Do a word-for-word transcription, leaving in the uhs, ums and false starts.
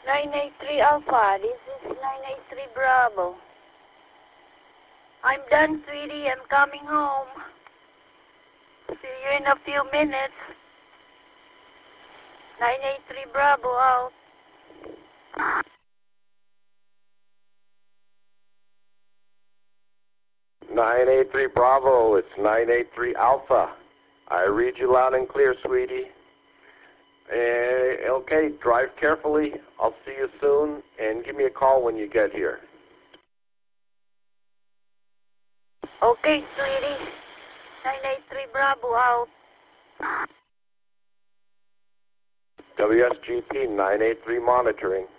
nine eight three Alpha, this is nine eight three Bravo. I'm done, sweetie. I'm coming home. See you in a few minutes. nine eight three Bravo out. nine eight three Bravo, it's nine eight three Alpha. I read you loud and clear, sweetie. Uh, okay, drive carefully. I'll see you soon, and give me a call when you get here. Okay, sweetie. nine eight three Bravo out. W S G P nine eight three monitoring.